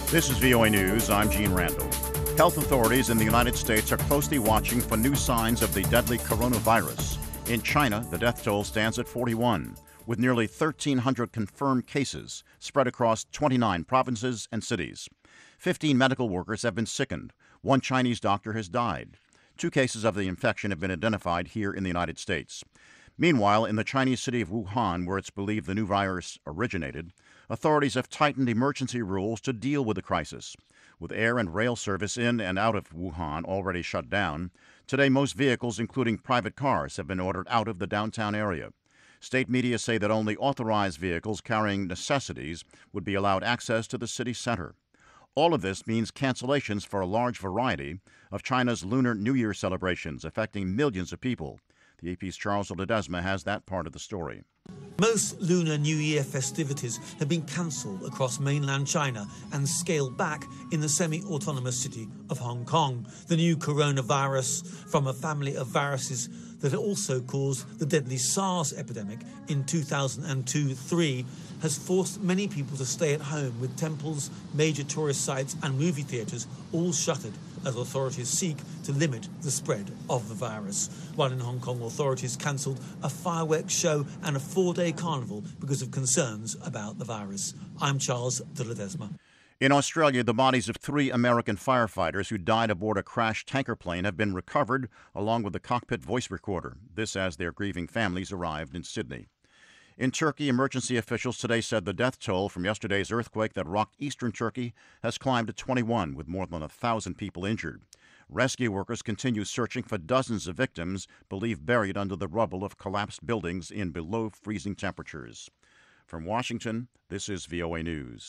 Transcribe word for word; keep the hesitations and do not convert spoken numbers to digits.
This is V O A News. I'm Gene Randall. Health authorities in the United States are closely watching for new signs of the deadly coronavirus. In China, the death toll stands at forty-one, with nearly thirteen hundred confirmed cases spread across twenty-nine provinces and cities. fifteen medical workers have been sickened. One Chinese doctor has died. Two cases of the infection have been identified here in the United States. Meanwhile, in the Chinese city of Wuhan, where it's believed the new virus originated, authorities have tightened emergency rules to deal with the crisis. With air and rail service in and out of Wuhan already shut down, today most vehicles, including private cars, have been ordered out of the downtown area. State media say that only authorized vehicles carrying necessities would be allowed access to the city center. All of this means cancellations for a large variety of China's Lunar New Year celebrations, affecting millions of people. The A P's Charles Ledesma has that part of the story. Most Lunar New Year festivities have been cancelled across mainland China and scaled back in the semi-autonomous city of Hong Kong. The new coronavirus, from a family of viruses that also caused the deadly SARS epidemic in two thousand two three, has forced many people to stay at home, with temples, major tourist sites and movie theatres all shuttered as authorities seek to limit the spread of the virus. While in Hong Kong, authorities cancelled a fireworks show and a four-day carnival because of concerns about the virus. I'm Charles de Ledesma. In Australia, the bodies of three American firefighters who died aboard a crashed tanker plane have been recovered, along with the cockpit voice recorder. This as their grieving families arrived in Sydney. In Turkey, emergency officials today said the death toll from yesterday's earthquake that rocked eastern Turkey has climbed to twenty-one, with more than a thousand people injured. Rescue workers continue searching for dozens of victims believed buried under the rubble of collapsed buildings in below freezing temperatures. From Washington, this is V O A News.